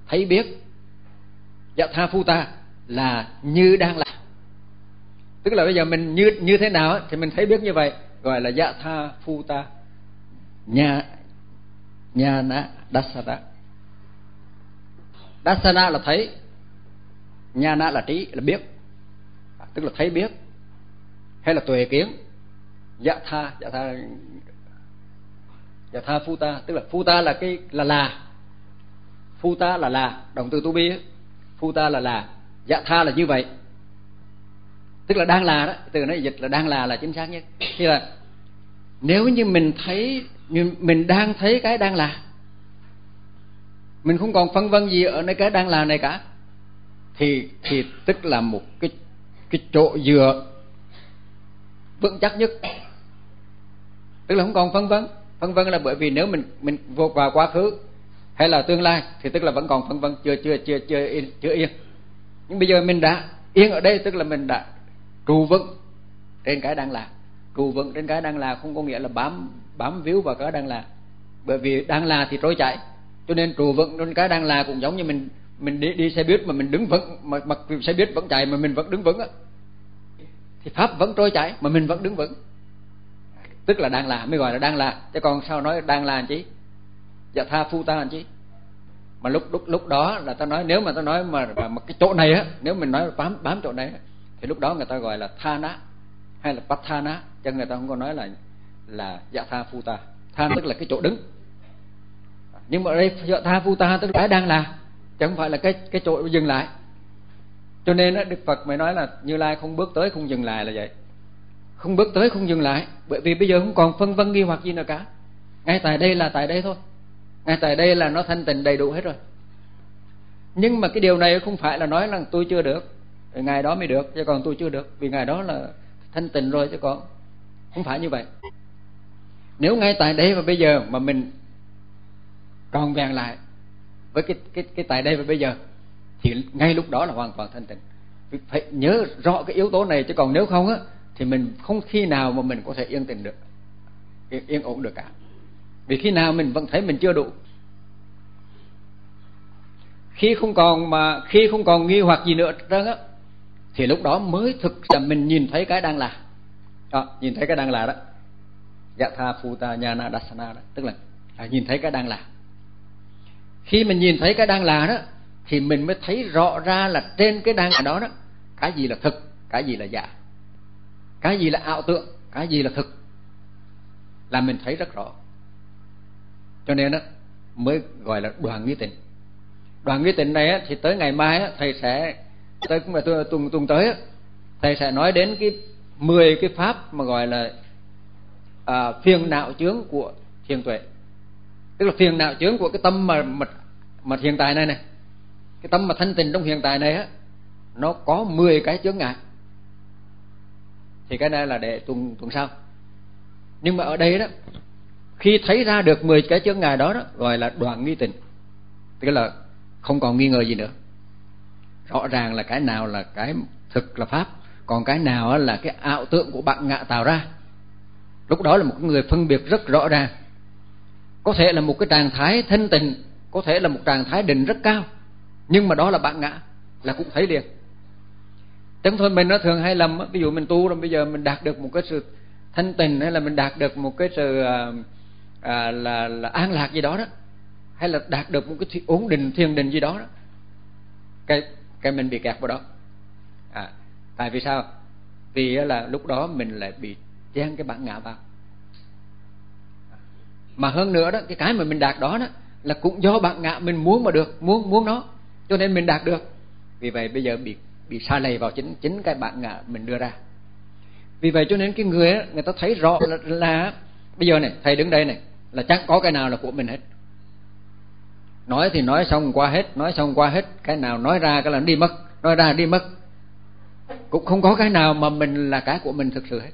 thấy biết. Yatha Bhuta là như đang là, tức là bây giờ mình như như thế nào thì mình thấy biết như vậy, gọi là Yatha Bhuta nhà nhà na Dassana. Dassana là thấy, nhà na là trí, là biết, tức là thấy biết hay là tuệ kiến. Yatha Yatha Yatha Bhuta, tức là Bhuta là cái là là Bhuta là là động từ to be, Bhuta là là, Yatha là như vậy, tức là đang là đó, từ nó dịch là đang là là chính xác nhất. Thì là nếu như mình thấy, mình đang thấy cái đang là, mình không còn phân vân gì ở nơi cái đang là này cả, thì thì tức là một cái cái chỗ dựa vững chắc nhất, tức là không còn phân vân. Phân vân là bởi vì nếu mình mình vô vào quá khứ hay là tương lai thì tức là vẫn còn phân vân, chưa chưa chưa chưa yên, chưa yên. Nhưng bây giờ mình đã yên ở đây, tức là mình đã trụ vững trên cái đang là. Trụ vững trên cái đang là không có nghĩa là bám bám víu vào cái đang là, bởi vì đang là thì trôi chảy, cho nên trụ vững trên cái đang là cũng giống như mình mình đi đi xe buýt mà mình đứng vững, mà mặc xe buýt vẫn chạy mà mình vẫn đứng vững á, thì pháp vẫn trôi chảy mà mình vẫn đứng vững, tức là đang là mới gọi là đang là. Chứ còn sao nói đang là làm chi, Yatha Bhuta làm chi. Mà lúc lúc lúc đó là ta nói, nếu mà ta nói mà, mà, mà cái chỗ này á, nếu mình nói bám bám chỗ này á, thì lúc đó người ta gọi là Thana hay là Patthana, chứ người ta không có nói là là Yatha Bhuta. Thana tức là cái chỗ đứng, nhưng mà ở đây Yatha Bhuta tức là cái đang là, chứ không phải là cái cái chỗ dừng lại. Cho nên á, Đức Phật mới nói là Như Lai không bước tới không dừng lại là vậy. Không bước tới không dừng lại, bởi vì bây giờ không còn phân vân nghi hoặc gì nữa cả. Ngay tại đây là tại đây thôi, ngay tại đây là nó thanh tịnh đầy đủ hết rồi. Nhưng mà cái điều này không phải là nói là tôi chưa được, ngày đó mới được, chứ còn tôi chưa được, vì ngày đó là thanh tịnh rồi, chứ còn không phải như vậy. Nếu ngay tại đây và bây giờ mà mình còn vẹn lại với cái cái cái tại đây và bây giờ, thì ngay lúc đó là hoàn toàn thanh tịnh. Phải nhớ rõ cái yếu tố này, chứ còn nếu không á thì mình không khi nào mà mình có thể yên tĩnh được, yên, yên ổn được cả. Vì khi nào mình vẫn thấy mình chưa đủ. Khi không còn mà khi không còn nghi hoặc gì nữa trơn á, thì lúc đó mới thực là mình nhìn thấy cái đang là. Đó, nhìn thấy cái đang là đó. Yatha Bhuta Nhana Dassana đó, tức là, là nhìn thấy cái đang là. Khi mình nhìn thấy cái đang là đó, thì mình mới thấy rõ ra là trên cái đang là đó đó, cái gì là thực, cái gì là giả, cái gì là ảo tượng, cái gì là thực, là mình thấy rất rõ. Cho nên đó mới gọi là đoàn nghi tịnh. Đoàn nghi tịnh này á, thì tới ngày mai á, thầy sẽ tới cũng là tuần tuần tới á, thầy sẽ nói đến cái mười cái pháp mà gọi là à, phiền não chướng của thiền tuệ. Tức là phiền não chướng của cái tâm mà mà, mà hiện tại này này, cái tâm mà thanh tịnh trong hiện tại này á, nó có mười cái chướng ngại. Thì cái này là để tuần tuần sau. Nhưng mà ở đây đó, khi thấy ra được mười cái chướng ngại đó, đó gọi là đoạn nghi tịnh, tức là không còn nghi ngờ gì nữa. Rõ ràng là cái nào là cái thực là pháp, còn cái nào là cái ảo tượng của bạn ngạ tạo ra. Lúc đó là một người phân biệt rất rõ ràng. Có thể là một cái trạng thái thanh tịnh, có thể là một trạng thái định rất cao, nhưng mà đó là bạn ngạ, là cũng thấy liền. Chẳng thôi mình nó thường hay lầm, ví dụ mình tu rồi bây giờ mình đạt được một cái sự thanh tịnh, hay là mình đạt được một cái sự à, à, là, là an lạc gì đó đó, hay là đạt được một cái ổn định thiền định gì đó, đó. Cái, cái mình bị kẹt vào đó. À, tại vì sao? Vì là lúc đó mình lại bị chen cái bản ngã vào. Mà hơn nữa đó, cái cái mà mình đạt đó, đó là cũng do bản ngã mình muốn mà được, muốn muốn nó, cho nên mình đạt được. Vì vậy bây giờ bị bị sa lầy vào chính chính cái bản ngã mình đưa ra. Vì vậy cho nên cái người đó, người ta thấy rõ là, là bây giờ này thầy đứng đây này là chẳng có cái nào là của mình hết. Nói thì nói xong qua hết, nói xong qua hết, cái nào nói ra cái là đi mất, nói ra đi mất. Cũng không có cái nào mà mình là cái của mình thực sự hết.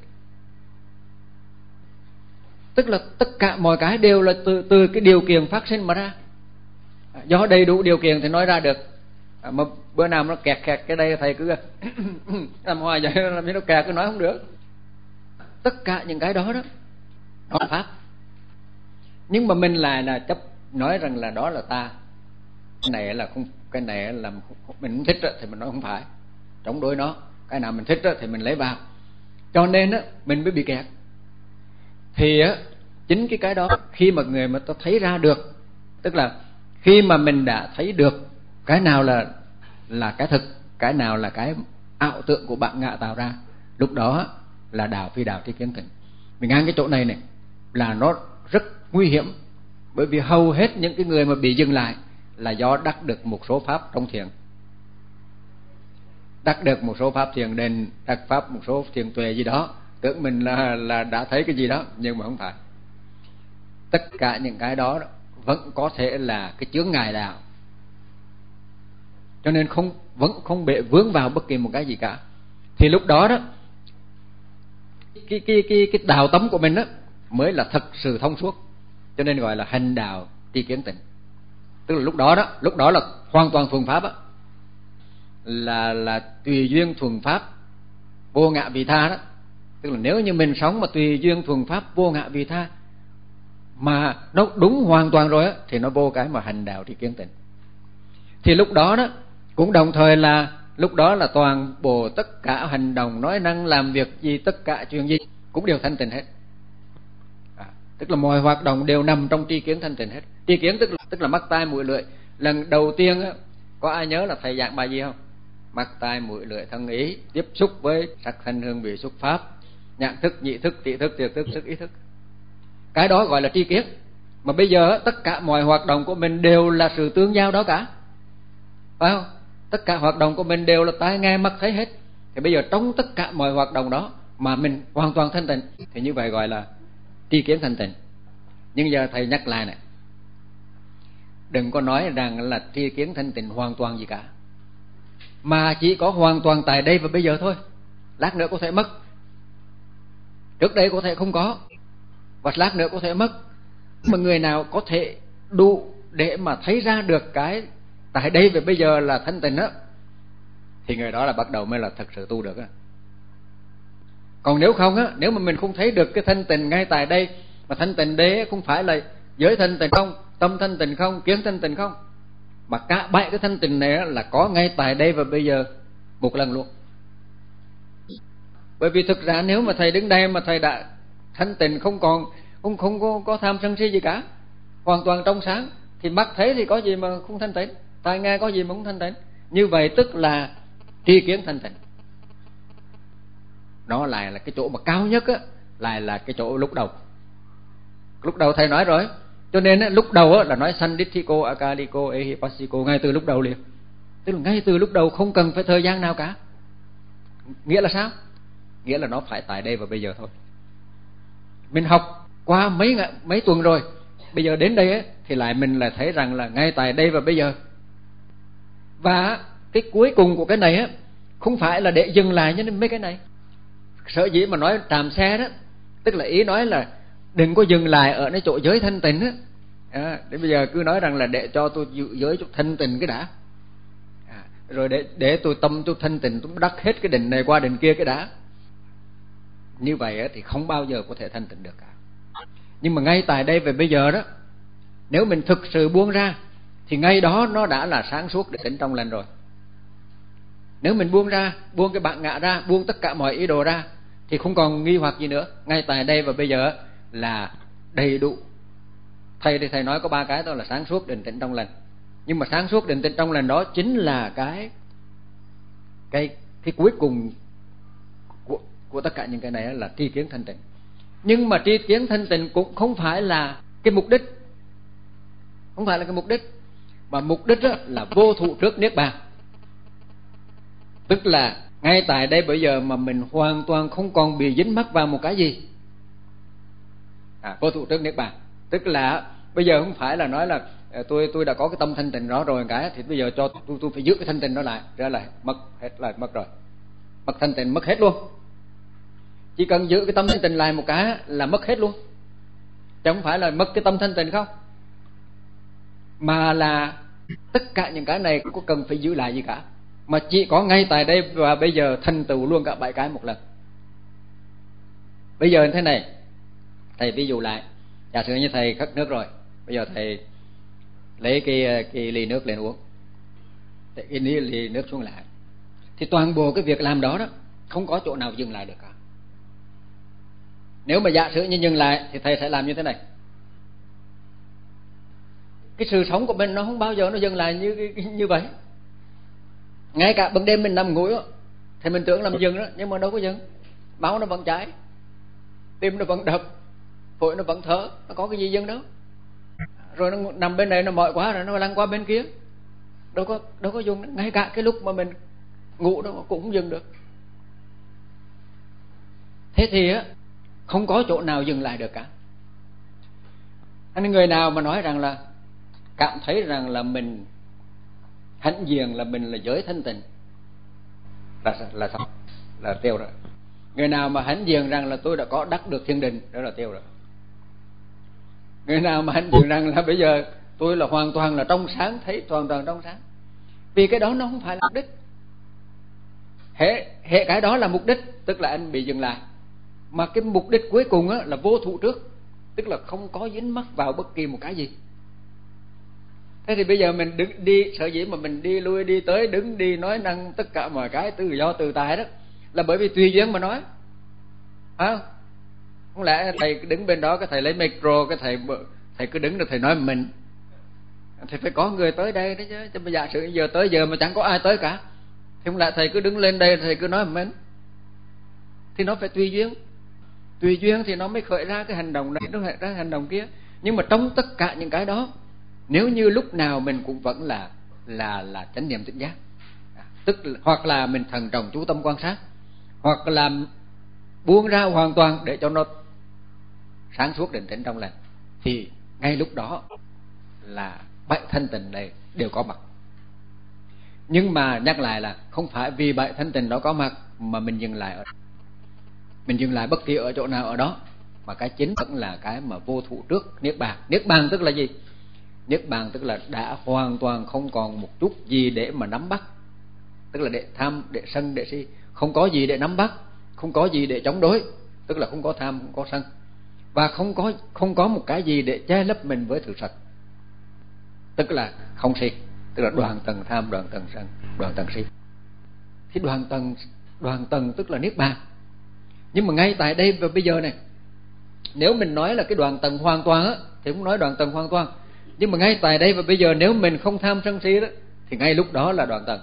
Tức là tất cả mọi cái đều là từ từ cái điều kiện phát sinh mà ra. Do đầy đủ điều kiện thì nói ra được. À, mà bữa nào nó kẹt kẹt cái đây thầy cứ làm hoài vậy, làm như nó kẹt cứ nói không được. Tất cả những cái đó đó, đó là pháp. Nhưng mà mình lại là chấp nói rằng là đó là ta, cái này là không, cái này là mình không thích đó, thì mình nói không phải, chống đối nó. Cái nào mình thích đó, thì mình lấy vào, cho nên á mình mới bị kẹt. Thì á chính cái cái đó khi mà người mà ta thấy ra được, tức là khi mà mình đã thấy được cái nào là là cái thực, cái nào là cái ảo tượng của bạn ngạ tạo ra, lúc đó là đạo phi đạo tri kiến tịnh. Mình ngang cái chỗ này này là nó rất nguy hiểm, bởi vì hầu hết những cái người mà bị dừng lại là do đắc được một số pháp trong thiền, đắc được một số pháp thiền định, đắc pháp một số thiền tuệ gì đó, tưởng mình là là đã thấy cái gì đó, nhưng mà không phải. Tất cả những cái đó vẫn có thể là cái chướng ngại đạo, cho nên không vẫn không bị vướng vào bất kỳ một cái gì cả. Thì lúc đó đó cái cái cái cái đạo tâm của mình đó mới là thật sự thông suốt, cho nên gọi là hành đạo tri kiến tịnh. Tức là lúc đó đó, lúc đó là hoàn toàn thuần pháp á, là là tùy duyên thuần pháp vô ngã vị tha đó. Tức là nếu như mình sống mà tùy duyên thuần pháp vô ngã vị tha mà nó đúng hoàn toàn rồi á, thì nó vô cái mà hành đạo tri kiến tịnh. Thì lúc đó đó cũng đồng thời là lúc đó là toàn bộ tất cả hành động, nói năng, làm việc gì, tất cả chuyện gì cũng đều thanh tịnh hết. À, tức là mọi hoạt động đều nằm trong tri kiến thanh tịnh hết. Tri kiến tức là, tức là mắt tai mũi lưỡi. Lần đầu tiên á, có ai nhớ là thầy giảng bài gì không? Mắt tai mũi lưỡi thân ý tiếp xúc với sắc thanh hương vị xúc pháp, nhãn thức, nhị thức, tỷ thức, thiệt thức, thức, ý thức. Cái đó gọi là tri kiến. Mà bây giờ tất cả mọi hoạt động của mình đều là sự tương giao đó cả, phải không? Tất cả hoạt động của mình đều là tai nghe mắt thấy hết. Thì bây giờ trong tất cả mọi hoạt động đó mà mình hoàn toàn thanh tịnh, thì như vậy gọi là tri kiến thanh tịnh. Nhưng giờ thầy nhắc lại này, đừng có nói rằng là tri kiến thanh tịnh hoàn toàn gì cả, mà chỉ có hoàn toàn tại đây và bây giờ thôi. Lát nữa có thể mất, trước đây có thể không có, và lát nữa có thể mất. Mà người nào có thể đủ để mà thấy ra được cái tại đây và bây giờ là thanh tịnh á, thì người đó là bắt đầu mới là thật sự tu được á. Còn nếu không á, nếu mà mình không thấy được cái thanh tịnh ngay tại đây, mà thanh tịnh đấy không phải là giới thanh tịnh không, tâm thanh tịnh không, kiến thanh tịnh không, mà cả bảy cái thanh tịnh này là có ngay tại đây và bây giờ một lần luôn. Bởi vì thực ra nếu mà thầy đứng đây mà thầy đã thanh tịnh, không còn không không có, có tham sân si gì cả, hoàn toàn trong sáng, thì mắt thấy thì có gì mà không thanh tịnh, tai nghe có gì mà không thanh tịnh. Như vậy tức là tri kiến thanh tịnh. Nó lại là cái chỗ mà cao nhất á, lại là cái chỗ lúc đầu. Lúc đầu thầy nói rồi, cho nên á, lúc đầu á, là nói sandithiko, akadiko, ehipassiko ngay từ lúc đầu liền. Tức là ngay từ lúc đầu không cần phải thời gian nào cả. Nghĩa là sao? Nghĩa là nó phải tại đây và bây giờ thôi. Mình học qua mấy mấy tuần rồi, bây giờ đến đây ấy, thì lại mình lại thấy rằng là ngay tại đây và bây giờ. Và cái cuối cùng của cái này á, không phải là để dừng lại như mấy cái này. Sở dĩ mà nói tràm xe đó, tức là ý nói là đừng có dừng lại ở cái chỗ giới thanh tịnh á. À, để bây giờ cứ nói rằng là để cho tôi giữ giới chút thanh tịnh cái đã, à, rồi để để tôi tâm tôi thanh tịnh, tôi đắc hết cái định này qua định kia cái đã. Như vậy á, thì không bao giờ có thể thanh tịnh được cả. Nhưng mà ngay tại đây về bây giờ đó, nếu mình thực sự buông ra, thì ngay đó nó đã là sáng suốt để tịnh trong lành rồi. Nếu mình buông ra, buông cái bản ngã ra, buông tất cả mọi ý đồ ra, thì không còn nghi hoặc gì nữa. Ngay tại đây và bây giờ là đầy đủ. Thầy thì thầy nói có ba cái đó là sáng suốt, định tịnh trong lành. Nhưng mà sáng suốt, định tịnh trong lành đó chính là cái cái cái cuối cùng của, của tất cả những cái này là tri kiến thanh tịnh. Nhưng mà tri kiến thanh tịnh cũng không phải là cái mục đích, không phải là cái mục đích, mà mục đích là vô thụ trước niết bàn. Tức là ngay tại đây bây giờ mà mình hoàn toàn không còn bị dính mắc vào một cái gì, à, vô thụ trước niết bàn. Tức là bây giờ không phải là nói là tôi tôi đã có cái tâm thanh tịnh đó rồi cái, thì bây giờ cho tôi tôi phải giữ cái thanh tịnh đó lại, ra là mất hết, là mất rồi, mất thanh tịnh mất hết luôn. Chỉ cần giữ cái tâm thanh tịnh lại một cái là mất hết luôn, chứ không phải là mất cái tâm thanh tịnh không, mà là tất cả những cái này có cần phải giữ lại gì cả, mà chỉ có ngay tại đây và bây giờ thành tựu luôn cả bảy cái một lần. Bây giờ như thế này, thầy ví dụ lại, giả sử như thầy khất nước rồi, bây giờ thầy lấy cái cái ly nước lên uống, để cái ly, ly nước xuống lại, thì toàn bộ cái việc làm đó đó không có chỗ nào dừng lại được cả. Nếu mà giả sử như dừng lại thì thầy sẽ làm như thế này. Cái sự sống của mình nó không bao giờ nó dừng lại như như vậy. Ngay cả ban đêm mình nằm ngủ đó, thì mình tưởng là mình dừng đó, nhưng mà đâu có dừng. Máu nó vẫn chảy, tim nó vẫn đập, phổi nó vẫn thở, nó có cái gì dừng đâu. Rồi nó nằm bên này nó mỏi quá rồi nó lăn qua bên kia, đâu có đâu có dừng. Ngay cả cái lúc mà mình ngủ đó cũng không dừng được. Thế thì á, không có chỗ nào dừng lại được cả. Anh người nào mà nói rằng là cảm thấy rằng là mình hãnh diện là mình là giới thanh tịnh là là sao? Là tiêu rồi. Người nào mà hãnh diện rằng là tôi đã có đắc được thiên đình, đó là tiêu rồi. Người nào mà hãnh diện rằng là bây giờ tôi là hoàn toàn là trong sáng, thấy hoàn toàn trong sáng, vì cái đó nó không phải là mục đích. Hệ, hệ cái đó là mục đích, tức là anh bị dừng lại. Mà cái mục đích cuối cùng á, là vô thụ trước, tức là không có dính mắc vào bất kỳ một cái gì. Thế thì bây giờ mình đứng đi, sở dĩ mà mình đi lui đi tới, đứng đi nói năng tất cả mọi cái tự do tự tại đó, là bởi vì tùy duyên mà nói. À, không lẽ thầy đứng bên đó, cái thầy lấy micro, cái thầy thầy cứ đứng rồi thầy nói mình, thì phải có người tới đây đó chứ. Chứ bây giờ sự giờ tới giờ mà chẳng có ai tới cả, thì không lẽ thầy cứ đứng lên đây thầy cứ nói mình. Thì nó phải tùy duyên. Tùy duyên thì nó mới khởi ra cái hành động này, nó khởi ra cái hành động kia. Nhưng mà trong tất cả những cái đó, nếu như lúc nào mình cũng vẫn là là là chánh niệm tỉnh giác, tức là, hoặc là mình thần trọng chú tâm quan sát, hoặc là buông ra hoàn toàn để cho nó sáng suốt định tĩnh trong lành, thì ngay lúc đó là bảy thanh tịnh này đều có mặt. Nhưng mà nhắc lại là không phải vì bảy thanh tịnh đó có mặt mà mình dừng lại ở mình dừng lại bất kỳ ở chỗ nào ở đó, mà cái chính vẫn là cái mà vô thụ trước niết bàn. Niết bàn tức là gì? Niết bàn tức là đã hoàn toàn không còn một chút gì để mà nắm bắt, tức là để tham, để sân, để si, không có gì để nắm bắt, không có gì để chống đối, tức là không có tham, không có sân, và không có không có một cái gì để che lấp mình với thực thật, tức là không si, tức là đoạn tầng tham, đoạn tầng sân, đoạn tầng si. Thì đoạn tầng đoạn tầng tức là niết bàn. Nhưng mà ngay tại đây và bây giờ này, nếu mình nói là cái đoạn tầng hoàn toàn á, thì cũng nói đoạn tầng hoàn toàn. Nhưng mà ngay tại đây và bây giờ, nếu mình không tham sân si đó, thì ngay lúc đó là đoạn tầng.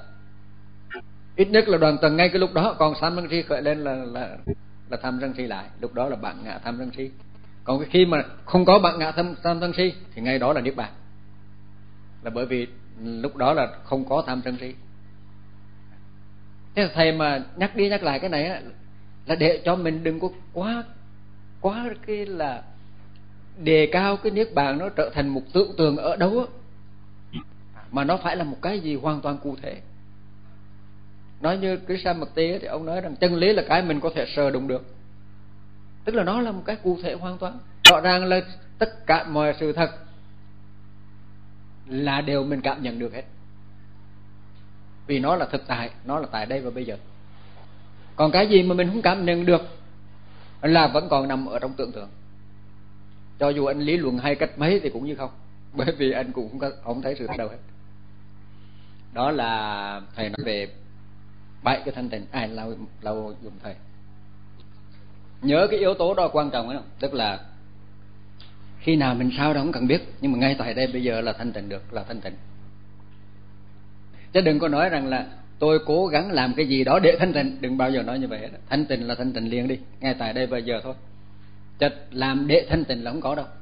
Ít nhất là đoạn tầng ngay cái lúc đó. Còn tham sân si khởi lên là là là tham sân si lại, lúc đó là bản ngã tham sân si. Còn cái khi mà không có bản ngã tham tham sân si thì ngay đó là niết bàn, là bởi vì lúc đó là không có tham sân si. Thế thầy mà nhắc đi nhắc lại cái này á, là để cho mình đừng có quá quá cái là đề cao cái niết bàn nó trở thành một tưởng tượng ở đâu á, mà nó phải là một cái gì hoàn toàn cụ thể. Nói như Krishnamurti thì ông nói rằng chân lý là cái mình có thể sờ đụng được, tức là nó là một cái cụ thể hoàn toàn. Rõ ràng là tất cả mọi sự thật là đều mình cảm nhận được hết, vì nó là thực tại, nó là tại đây và bây giờ. Còn cái gì mà mình không cảm nhận được là vẫn còn nằm ở trong tưởng tượng. Cho dù anh lý luận hay cách mấy thì cũng như không, bởi vì anh cũng không, có, không thấy sự thật đâu hết. Đó là thầy nói về bảy cái thanh tịnh. Ai lâu lâu dùng thầy nhớ cái yếu tố đó quan trọng ấy không? Tức là khi nào mình sao đó không cần biết, nhưng mà ngay tại đây bây giờ là thanh tịnh được, là thanh tịnh. Chứ đừng có nói rằng là tôi cố gắng làm cái gì đó để thanh tịnh, đừng bao giờ nói như vậy hết. Thanh tịnh là thanh tịnh liền đi, ngay tại đây bây giờ thôi. Chứ làm để thanh tịnh là không có đâu.